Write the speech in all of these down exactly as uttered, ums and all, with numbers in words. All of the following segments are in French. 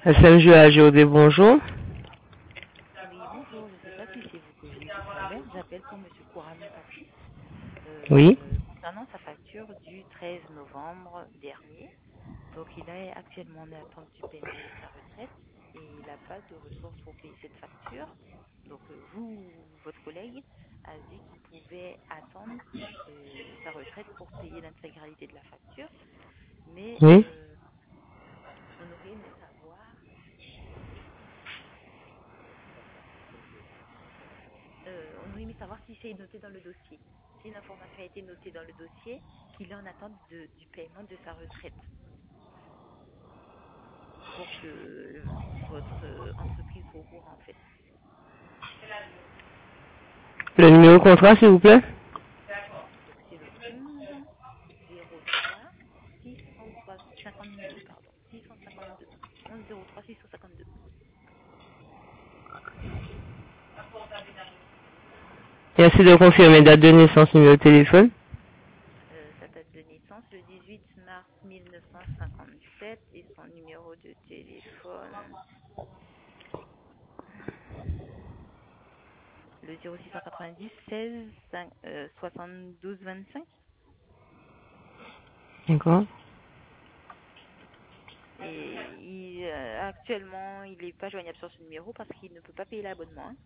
S M J A G O D, bonjour. Oui, bonjour, je ne sais pas si c'est vous que j'ai eu tout à l'heure. J'appelle pour Monsieur Kouranou Patrice Oui. euh, concernant sa facture du treize novembre dernier. Donc, il est actuellement en attente du paiement de sa retraite et il n'a pas de ressources pour payer cette facture. Donc, euh, vous, votre collègue, a dit qu'il pouvait attendre euh, sa retraite pour payer l'intégralité de la facture, mais Oui. euh, on aurait aimé savoir Euh, on aurait aimé savoir si c'est noté dans le dossier. Si l'information a été notée dans le dossier, qu'il est en attente de- du paiement de sa retraite pour que euh, votre euh, entreprise soit au courant en fait. Le numéro de contrat, s'il vous plaît. Donc c'est le onze zéro trois six cent cinquante-deux, pardon, six cent cinquante-deux. onze zéro trois six cent cinquante-deux. Merci de confirmer date de naissance, numéro de téléphone. Euh, sa date de naissance le dix-huit mars mille neuf cent cinquante-sept et son numéro de téléphone le zéro six cent quatre-vingt-dix seize euh, soixante-douze vingt-cinq. D'accord. Et il, euh, actuellement, il n'est pas joignable sur ce numéro parce qu'il ne peut pas payer l'abonnement, hein.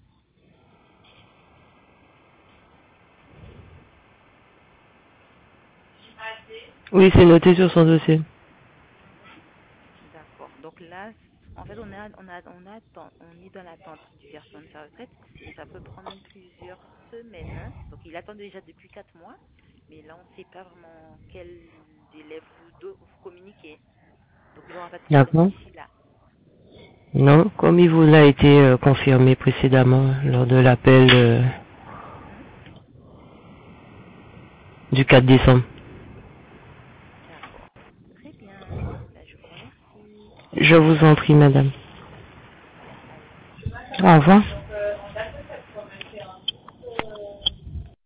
Oui, c'est noté sur son dossier. D'accord. Donc là, en fait, on, a, on, a, on, attend, on est dans l'attente du versement de sa retraite et ça peut prendre plusieurs semaines, hein. Donc il attend déjà depuis quatre mois, mais là, on ne sait pas vraiment quel délai vous, do- vous communiquez. Donc il n'aura pas de problème D'accord. d'ici là. Non, comme il vous a été euh, confirmé précédemment lors de l'appel euh, Mhm. du quatre décembre. D'accord. Très bien. Ben, je vous remercie. Je vous en prie, madame. Bye bye. Au revoir.